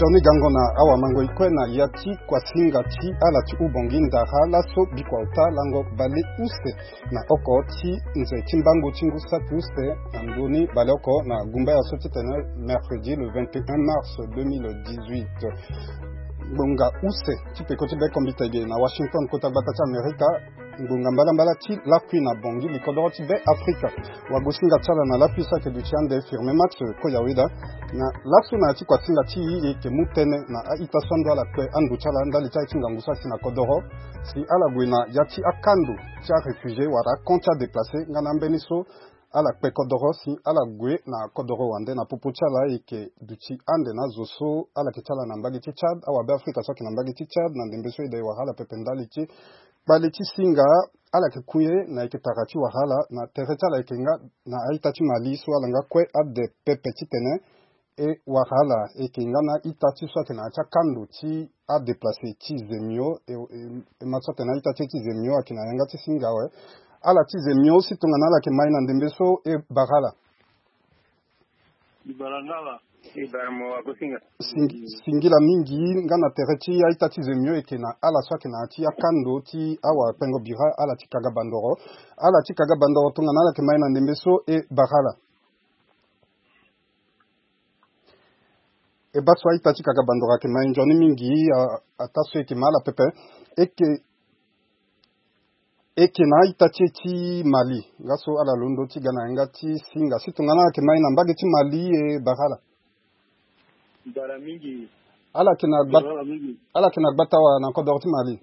Johnny Gangona awa mango ikwena yati kwa singa ti ala ti ubonginda hala so bikwauta lango bale use na oko ti nze timbango tingu sati use andoni bale oko na gumba ya soti tene mercredi le 21 mars 2018 bonga use ti pe koti be kombita ge na Washington kota batata Amerika bonga mbala ti lapui na bongi likodoro ti be Afrika wagosinga tsala na lapui sa ke du tiande firme match ko yawida na lasu na ti kwa singa ti ye ke mutene na ita sondo ala kwe andu tsala ndali cha tinga ngusa na kodoro si ala gwina yati akandu ti réfugié wara koncha déplacé ngana mbeniso ala kwe kodoro si ala gwe na kodoro wande na pupu tsala eke duti ande na zoso ala ke tsala na mbagi ti Chad awa be Afrika so ke na mbagi ti Chad na ndembeso ide wahala pependali ti bale ti singa ala ke kuye na eke tarati wahala na tereta la eke nga na aita ti Mali so ala nga kwe ade pepe ti tene e wahala eke nga na ita ti so ke na acha kandu ti a déplacé ti zemio e matso tena ita ti zemio ake na yanga ti singa we ala ti zemio si tonga na ala ke mai na ndembe so e bagala Ibarangala Ibaramo akosinga singila mingi nga na tereti aita ti zemio eke na ala so ke na ti akando ti awa pengo bira ala ti kaga bandoro tonga na ala ke mai na ndembe so e bagala e baso aita ti kaga bandoro ke mai njoni mingi ata so eke mala pepe eke na ita ti Mali ngaso ala londo ti gana nga ti singa si tonga na ke mai na mbage ti Mali e bagala bara mingi ala ke na gbata wa na kodoro ti Mali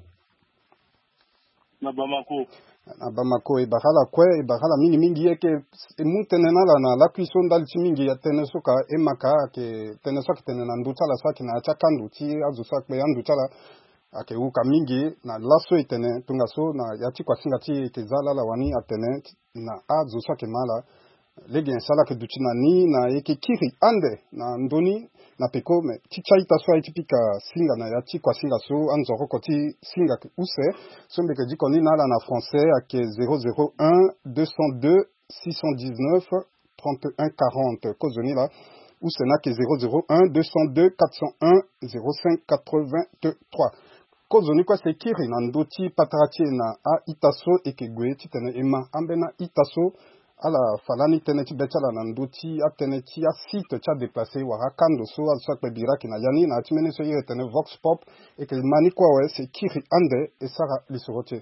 na Bamako e bagala mingi eke e mutene na la na la kuison ndali ti mingi ya tene soka e maka ke tene soka tene na ndu tsala sa ke na acha kandu ti azu sa kpe andu tsala ake uka mingi na laso itene tunga so na yati kwa singa ti ke zala la wani atene na azu sa ke mala legi ensala ke duchina ni na eke kiri ande na ndoni na peko me ti chaita so iti pika singa na yati kwa singa so anzoro ko ti singa ke use so mbeke diko ni na la na français ake 001 202 619 31 40 kozoni la use na ke 001 202 401 05 83 kozoni kwa se kiri na ndoti patarati na a itaso ekegwe ti tene ema ambe na itaso ala falani tene ti betala na ndoti atene ti a site ti a déplacé wara kando so aso akpe biraki na yani na ti mene so yere tene vox pop eke mani kwa we se kiri ande e sara lisorote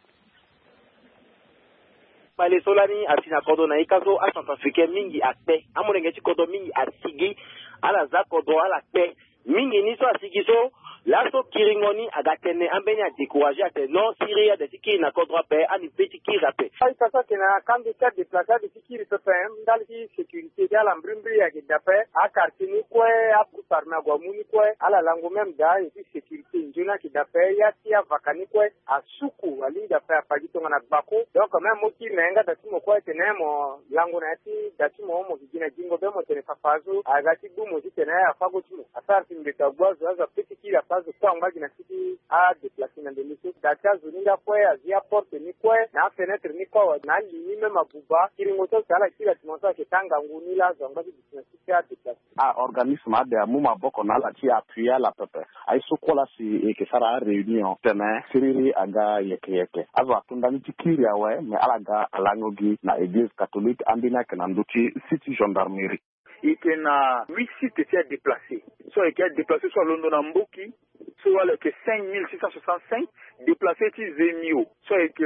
Bale solani atina kodo na ikaso a Centrafricain mingi akpe amulenge ti kodo mingi asigi ala za kodo ala kpe mingi ni so asigi so laso kiringoni agatene ambeni a découragé ate non Syria de sikiri na kodro pe ani petit kiri ape ay tasa kena kandi ta déplacer de sikiri pe ndal ki sécurité ya la mbrimbri ya kidape a kartini kwe a pusarna gwa muni kwe ala lango même da et sécurité njuna kidape ya tia vakani kwe a suku alinda pe apagito na bako donc même moki nenga da timo kwe tenemo lango na ti da timo mo kijina jingo be mo tene fafazo agati dumo ti tene afago timo asarti mbeta gwazo aza petit kiri afazo kwa mbagi na siti a déplacer na demiso data zuninga kwe azia porte ni kwe na fenêtre ni kwa na lini me mabuba kiringoto sala kila timonsa ke tanga nguni la zonga di business a déplacer a organisme de muma boko na la ti appuyer la pepe ay sukola si e ke sara réunion tene siriri aga yeke ava tunda ni tikiri awe me alaga alangogi na église catholique ambina kana nduti city gendarmerie ike na 8 sites ti a déplacé so eke a déplacé so londo na mboki so ale ke 5665 déplacé ti Zemio so eke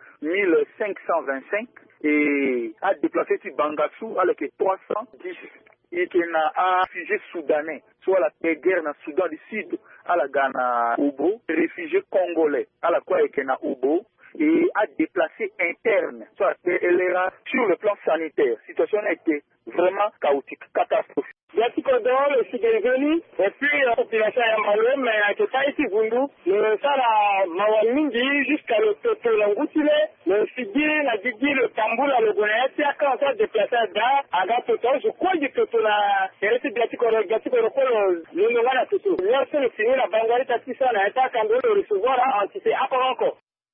1525 et a déplacé ti Bangassou ale ke 310 eke na a réfugié soudanais so ala ke guerre na Soudan du Sud ala gana Obo réfugié congolais ala kwa eke na Obo et a déplacé interne soit sur le plan sanitaire situation a été vraiment chaotique catastrophique. Yati kodoro le sigeveli et puis la population ya malo mais a ke taiti bundu le sala mawamingi jusqu'à le toto langutile le sigi na digi le tambula le goneti aka on déplacé da aga toto je crois que toto na ereti yati kodoro ko le ngana toto le se le fini la bangari tatisa na eta kando le recevoir antité encore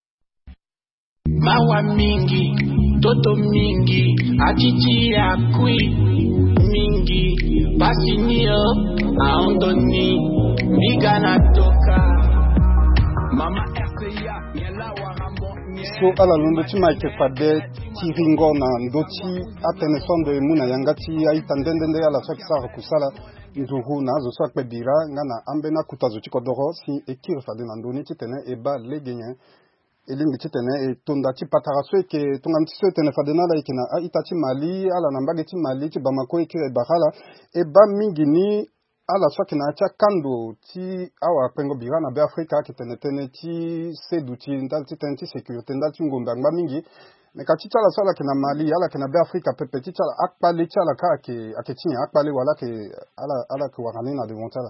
mawa mingi toto mingi ajiji ya kui mingi mingi basinio aondoni migana toka mama RCA nyela warambo so ala londo chima ke fade tiringo na ndoti atene sonde muna yangati aitandende ala sakisa kusala nduhu na zo sakpe bira ngana ambena kutazo chikodoro si ekir fade na ndoni titene eba legenya elingi titene tonda ti pataraso ke tonga mtiso tene fade na la ikina aitati mali ala nambage ti mali ti bamako ekire bahala eba mingi ni ala swaki na acha kando ti awa pengo bira na be Afrika kitenetene ti sedu ti ndal ti tene ti sécurité ndal ti ngombe angba mingi me ka ti tala swala kina Mali ala kina be Afrika pepe ti tala akpale ti ala ka ake ti akpale wala ke ala ke warani na de montala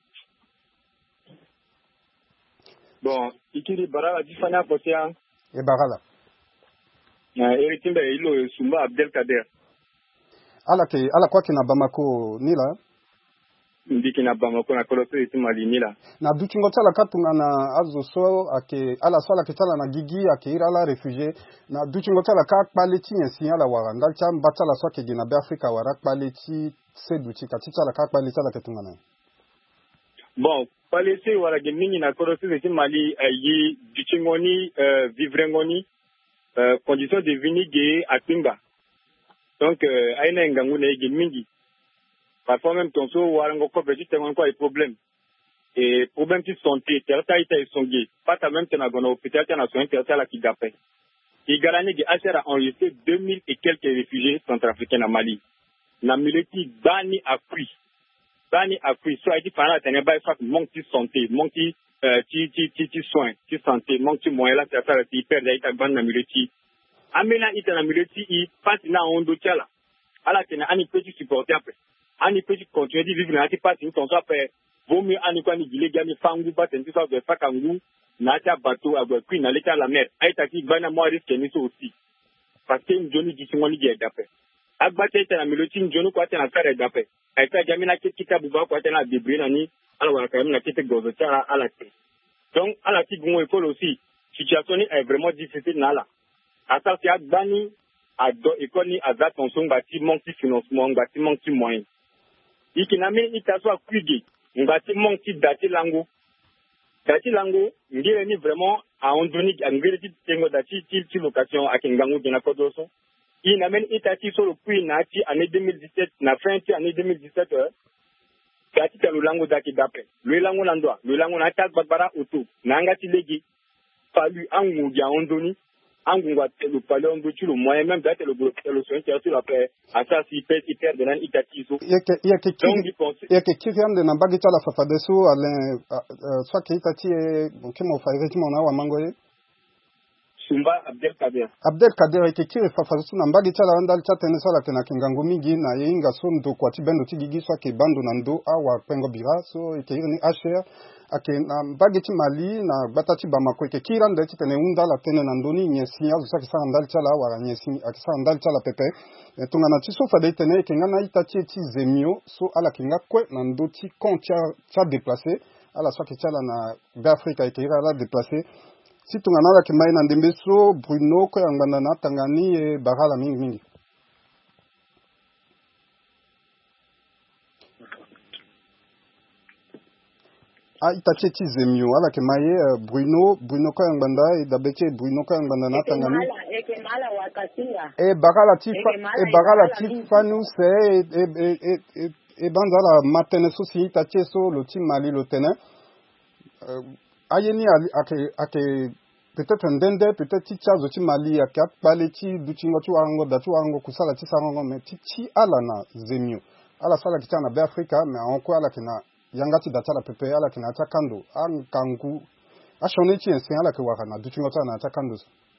bon ikiri barala di fana kosia e barala eritimbe ilo Sumba Abdelkader ala kwa kina Bamako nila ndiki na Bamako na koloso iti Mali nila na duchingo tala katunga na azoso ake ala swala ke tala na gigi ake ira la réfugié na duchingo tala ka akpale ti nyensi ala waranda cha mbatala swake gina be Afrika wara akpale ti sedu ti ka ti tala ka akpale tala ke tunga na bon palese wala gemingi na koloso iti Mali yi duchingoni vivrengoni condition de vie ge atimba donc aina ngangu na gemingi parfois même ton so warango ko petit tellement quoi problème et problème de santé terta ita isongi pata même tena gona hôpital tena soin terta la kidape i garani ge asera enregistré 2000 et quelques réfugiés centrafricains na Mali na militi bani appui soit dit pendant tena ba soit manque de santé manque ti soins ti santé manque de moyens là terta ti perdre ita ban na militi amena ita na militi i pati na ondo tiala ala tena ani petit supporter après ani peut continuer de vivre na ti passe une ton après vaut mieux ani kwa ni gile gami fangu ba tenti so de fakangu na ta bateau agwa kui na leta la mer aita ti bana mo risque ni so aussi parce que njoni disingoni ge dape agba teta na meloti njoni kwa tena kare dape aita gami na kita buba kwa tena debris na ni ala wa ka na kete gozo tara ala te donc ala ti gungo école aussi situation est vraiment difficile na la asa ti agbani ado école ni aza tension bati manque financement bati manque moyen ikiname itaswa kwige ngati monti dati lango ngire ni vraiment a ondoni ngire ti tengo dati ti location akingangu dina kodoso inamen itati solo puis na ti année 2017 na fin ti année 2017 dati ta lango daki dape le lango landwa le lango na ta babara auto na ngati legi falu angu ya ondoni angungwa le palon de tu le moyen même d'être le soin qui a tout après à ça si peut hyper de nan itatizo yake kiriande na bagi tala fafadeso ale soit que itati kemo faireti mona wa mangoye Sumba Abdelkader yake kiri fafadeso na bagi tala andal chatene sala tena kingango mingi na yinga so ndo kwa tibendo tigigi soit que bando na ndo awa pengo bira so yake ni HR ake na bageti Mali na batati Bamako ke kirande ti tene unda la tene na ndoni nyesi azu saki sa ndal chala wala nyesi akisa ndal chala pepe tunga na tiso fa de tene ke ngana itati ti zemio so ala kinga kwe na ndoti kontia cha déplacer ala saki chala na be Afrika ke ira la déplacer si tunga na la ke mai na ndembe so Bruno ko yangana na tangani e bagala mingi itati ti zemio ala ke maye Bruno ko yanganda e dabeke Bruno ko yanganda na tangani mala wakasinga bagala ti fanu se e banzala matene so si itati so lo ti Mali lo tene ayeni ake peut-être ndende peut-être ti chazo ti Mali ake apale ti duchingo ti warango kusala ti sarango me ti ala na zemio ala sala ki tana be Afrika me onko ala kina yangati datala pepe ala kina atakando ankangu ashone chi ensin ala ke wakana duchingo tana atakando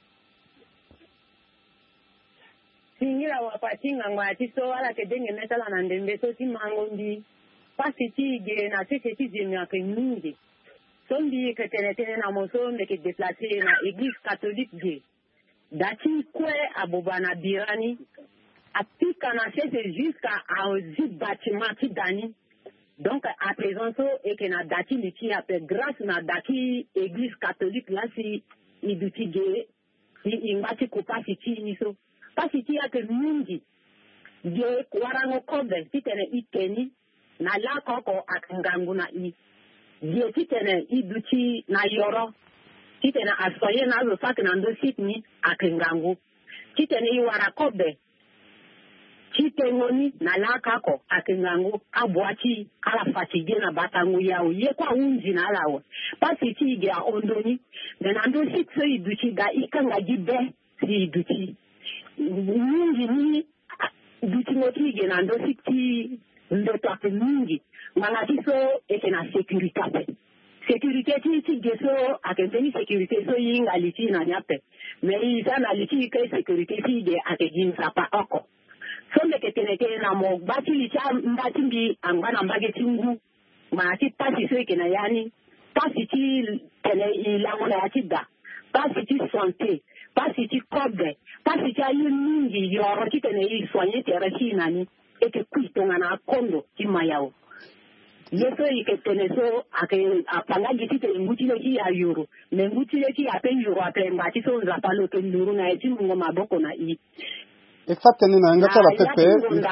singira wapatinga ngati so ala ke denge metala na ndembe so ti mangondi pasi ti ge na ti zemia ke mingi so ndi ke tene na moso me ke déplacer na église catholique ge dati kwe abobana birani apika na chete jusqu'à un bâtiment ti dani. Donc, à présent, et que na dati liti après grâce na dati église catholique là si idutige si ingati ko pasiti niso pasiti ya ke mingi je warango kobe titene iteni na la koko akangangu na I je titene iduchi na yoro titene asoye na zo sak na ndo sitni akangangu titene I wara kobe titengoni na la kako akangangu abwachi ala fatige na batangu yao ye kwa unji na lawo pasi ti ge a ondoni na ndo sitso iduchi ga ikanga jibe si iduchi mingi ni dutimotigi na ndo siti ndoto ape mingi malatiso eke na sécurité ti geso akenteni sécurité so yinga liti na nyape mais isa na liti ke sécurité ti de ake jinsa pa oko so me keteneke na mo bati licha mbati mbi angana mbage tingu malati pasi so eke na yani pasi ti tele ilango na yatida pasi ti santé pasi ti kobe pasi ti ayu mingi yoro ti tene I soigner tere ti nani eke kuitonga na kondo ti mayao yeso ike tene so ake apanga giti te ngutile ki ya yoro me ngutile ki ape yoro ape ngati so zapalo to nduru na eti mungo maboko na I ifatene na ngata la pepe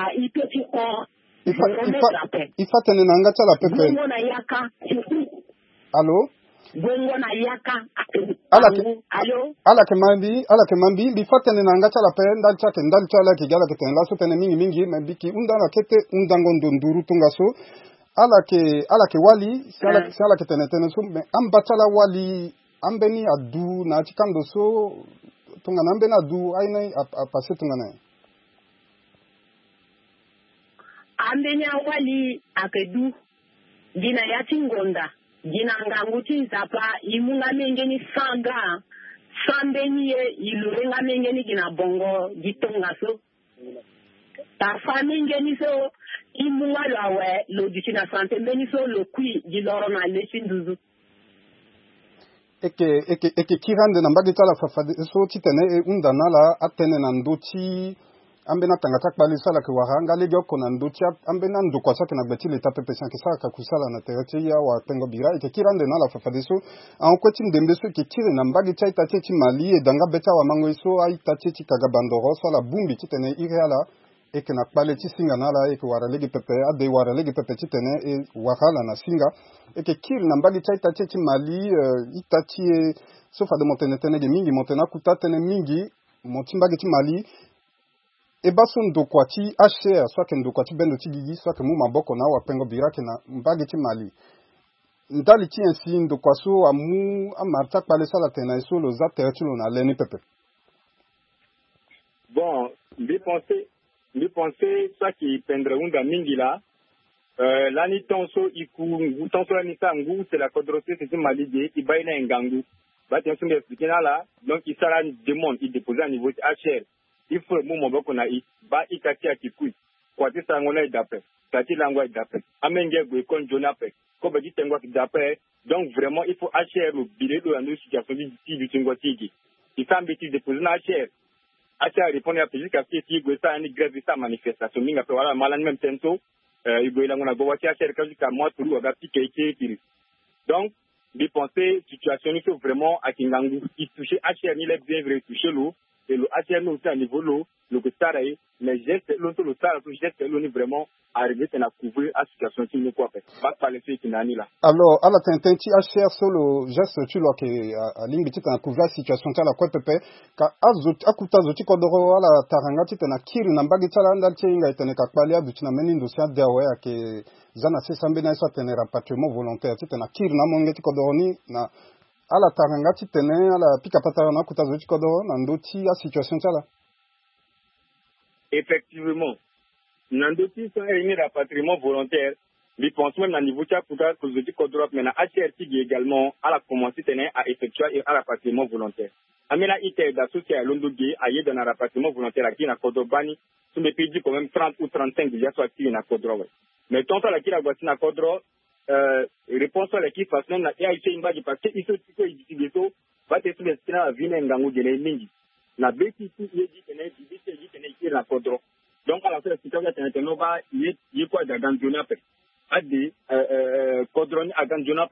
ifatene na ngata la pepe mungo na yaka allo bongo na yaka ala ke mambi bi fatene na ngata la pe ndal chala ki gala ke ten la so tene mingi me biki undala kete undango nduru tunga so ala ke wali sala ke tene so me ambatala wali ambeni adu na chikando so tunga na ambeni adu aina apase tunga na ambeni wali akedu dina yati ngonda jina ngangu ti zapa imunga mengeni sanga sambeni ye ilurenga mengeni gina bongo gitonga so ta famingeni so imunga lawe lo dicina sante meni so lo kui giloro na lesinduzu eke kirande na mbagi tala fafade so titene undana la atene na ndochi ambena tangata kbali sala ke waranga lege okona ndochi ambena ndokwa sake na gbeti leta pepe sanke saka kusala na tereti ya wa pengo bira eke kirande na la fafade so an kweti ndembe so ke kire na mbagi cha itache mali e danga beta wa mango so a itache kagabandoro sala bumbi titene ireala eke na kbale ti singa na la eke wara lege pepe ade wara lege pepe titene e wakala na singa eke kire na mbagi cha itache mali itache so fa de montene tenege mingi montena kuta tene mingi motimbagi ti mali e baso ndokwa ti HR soit ke ndokwa ti bendo ti gigi soit ke mu maboko na wa pengo birake na mbagi ti mali ndali ti ensi ndokwa so amu amarta kpale sala tena so lo za tere ti lo na leni pepe bon mbi pensé ça qui pendre unda mingi la lani tonso iku tonso lani sa ngu c'est la kodrote c'est mali de ibaina ngangu ba ti enso mbi expliquer na la donc il sera demande il déposer à niveau HR il faut mon moboko na I ba ikati akikui kwa ti sangona d'après tati langwa d'après amenge go kon jonape ko ba ditengwa d'après donc vraiment il faut HR le billet de la situation du tingwa tigi il semble qu'il dépose na HR répondre à plusieurs questions qui go ça ni grève ça manifestation minga pe wala malani même tento il go ilangona go wati HR ka moi tout ga piquer qui donc de penser situation il faut vraiment à Kingangu il toucher HR ni les bien vrai toucher l'eau et le HM aussi à niveau l'eau, le Gustaraï, mais geste, l'autre le Sara, le geste, l'on est vraiment arrivé à couvrir la situation qui nous quoi fait. Pas par les filles qui n'ont là. Alors, à la tintin, tu HR sur le geste, tu l'as que, à l'ingénieur, tu as couvert la situation, tu as la quoi pepe, car à kuta zoti kodoro, à la taranga, tu as kiri, n'ambagi tala, n'alti, inga, tu as kakbalia, tu as mené une dossier d'Aoué, à que, zana, c'est sambena, ça, tu as rapatriement volontaire, tu as kiri, n'amongeti kodoroni, na, ala taranga ti tene ala pika patara na kutazo ti kodo na ndoti a situation tala effectivement na ndoti so eni rapatriement volontaire bi pense même na niveau ti kuta ko ti kodo mais na HRT également ala commencé tene à effectuer un rapatriement volontaire amena ite d'associer à Londogue aye dans un rapatriement volontaire qui na kodo bani so me pedi quand même 30 ou 35 déjà soit actif na kodo mais tant la qui la voici na kodo réponse à l'équipe parce que na IC imbaji parce que iso tiko idigeto va te sur l'estina vine ngangu de mingi na beti tu yeji tene dibite tene ki la kodro donc à la fin tiko tene tene ba ye quoi da ganjona pe ade kodro ni aganjona